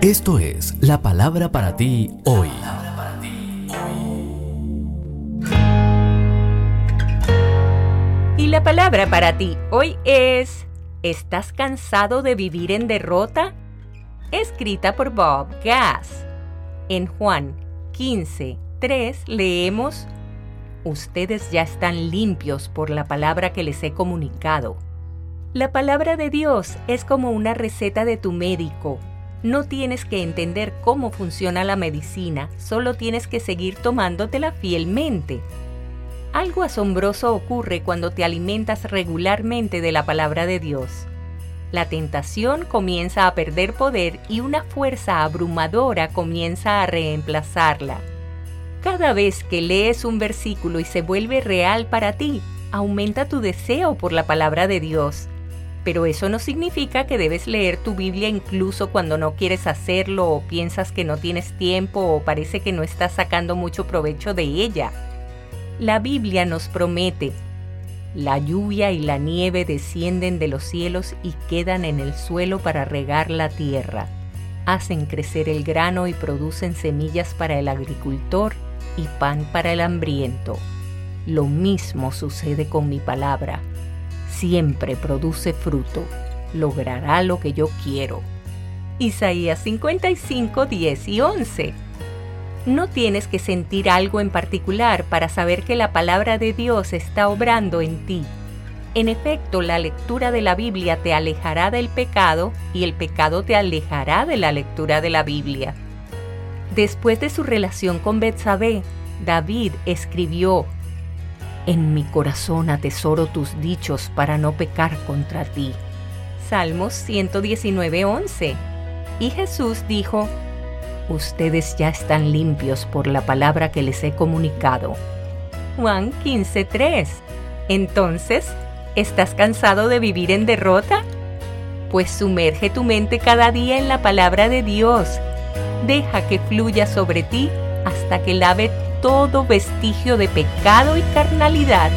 Esto es la palabra para ti hoy. Y la palabra para ti hoy es: ¿estás cansado de vivir en derrota? Escrita por Bob Gass. En Juan 15:3 leemos: ustedes ya están limpios por la palabra que les he comunicado. La palabra de Dios es como una receta de tu médico. No tienes que entender cómo funciona la medicina, solo tienes que seguir tomándotela fielmente. Algo asombroso ocurre cuando te alimentas regularmente de la palabra de Dios. La tentación comienza a perder poder y una fuerza abrumadora comienza a reemplazarla. Cada vez que lees un versículo y se vuelve real para ti, aumenta tu deseo por la palabra de Dios. Pero eso no significa que debes leer tu Biblia incluso cuando no quieres hacerlo o piensas que no tienes tiempo o parece que no estás sacando mucho provecho de ella. La Biblia nos promete: la lluvia y la nieve descienden de los cielos y quedan en el suelo para regar la tierra. Hacen crecer el grano y producen semillas para el agricultor y pan para el hambriento. Lo mismo sucede con mi palabra. Siempre produce fruto. Logrará lo que yo quiero. Isaías 55:10 y 11. No tienes que sentir algo en particular para saber que la palabra de Dios está obrando en ti. En efecto, la lectura de la Biblia te alejará del pecado y el pecado te alejará de la lectura de la Biblia. Después de su relación con Betsabé, David escribió: en mi corazón atesoro tus dichos para no pecar contra ti. Salmos 119:11. Y Jesús dijo: ustedes ya están limpios por la palabra que les he comunicado. Juan 15:3. Entonces, ¿estás cansado de vivir en derrota? Pues sumerge tu mente cada día en la palabra de Dios. Deja que fluya sobre ti hasta que lave todo vestigio de pecado y carnalidad.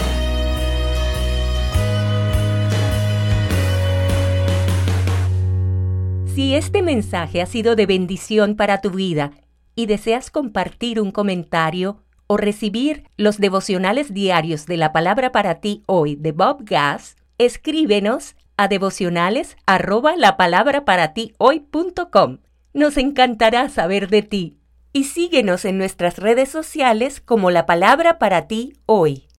Si este mensaje ha sido de bendición para tu vida y deseas compartir un comentario o recibir los devocionales diarios de la palabra para ti hoy de Bob Gass, escríbenos a devocionales@lapalabraparatiohoy.com. Nos encantará saber de ti. Y síguenos en nuestras redes sociales como La Palabra para ti hoy.